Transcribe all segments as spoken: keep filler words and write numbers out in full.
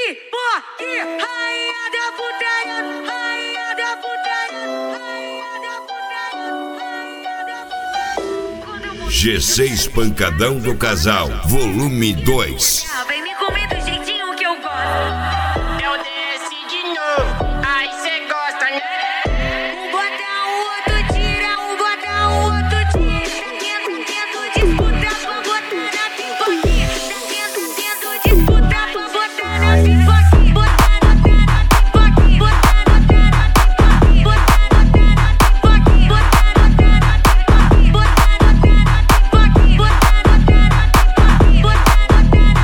Pipoque, rainha da putaria, rainha da putaria, rainha da putaria, rainha da putaria. G seis Pancadão do Casal, volume dois. Vem me comer do jeitinho que eu gosto. Eu desci de novo, aí cê gosta, né? Um bota, o outro tira, um bota, o outro tira. Tento, tento disputar pra botar na pipoquinha. Tento, tento disputar pra botar na pipoquinha. Botar na pipoquinha, botar na pipoquinha, botar na pipoquinha, botar na pipoquinha, botar na pipoquinha, botar na pipoquinha, botar na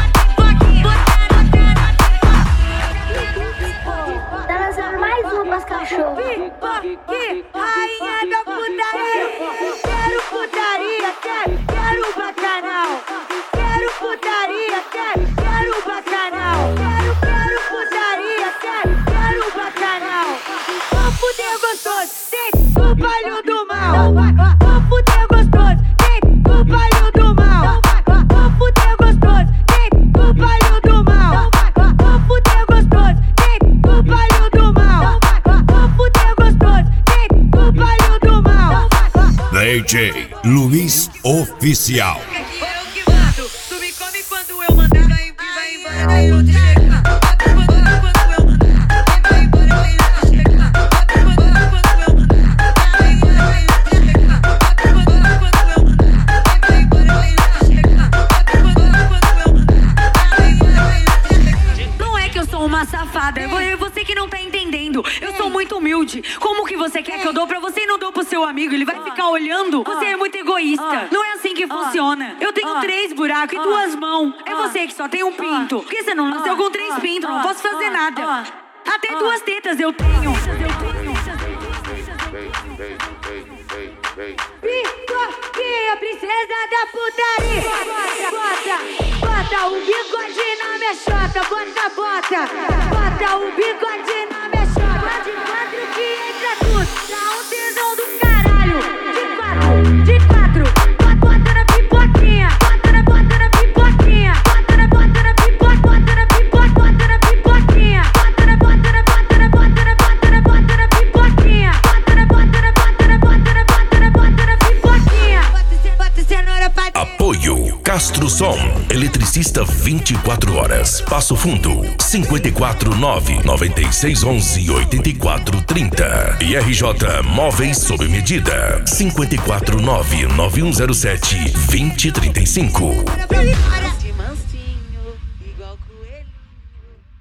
pipoquinha. Tá lançando mais uma pras cachorros. Pipoque, rainha da putaria. Quero putaria, quero, quero bacanal. Quero putaria, quero, quero bacanal. Quero, quero putaria, quero, quero bacanal. Vou fuder gostoso, tem o palho do mal. Vou fuder gostoso, tem o palho do mal. Vou fuder gostoso, tem o palho do mal. Vou fuder gostoso, tem o palho do mal. Vou fuder gostoso, tem o palho do mal. D J Luiz Oficial. Eu que mando, tu me come quando eu mandar. Vai, vai embora, daí eu te chegar. Bota quando eu mandar, vai embora, daí eu te chegar. Bota quando eu mandar, vai embora, daí eu te chegar. Bota quando eu mandar, vai embora, daí eu te chegar. Bota quando eu mandar, vai embora, daí eu te chegar. Não é que eu sou uma safada, é você que não tá entendendo. Eu sou muito humilde. Como que você quer que eu dou pra você e não dou pro seu amigo? Ele vai ficar olhando? Você é muito egoísta. Não é assim que funciona. Eu tenho três buracos e duas mãos. É você que só tem um pinto. Por que você não nasceu com três pintos? Não posso fazer nada. Até duas tetas eu tenho. Pipoque, a princesa da putaria. Bota, bota o bigode na minha chota. Bota, bota, bota o bigode na minha chota. De quatro que entra tudo, dá um tesão do caralho. De quatro, de quatro, bota, bota na pipoquinha. Bota na, bota na pipoquinha. Bota na, bota na pipoca, bota na pipoca, bota na pipoquinha. Bota na, bota na, bota na, bota na, bota na, bota na pipoquinha. Bota na, bota na, bota na, bota na, bota na, bota na pipoquinha. Bota cenoura pra dentro. Apoio Castro Som, eletricista vinte e quatro horas. Passo Fundo, cinco quatro nove, nove seis um um, oito quatro três zero. E R J Móveis sob medida, cinco quatro nove, nove um zero sete, dois zero três cinco. Olha,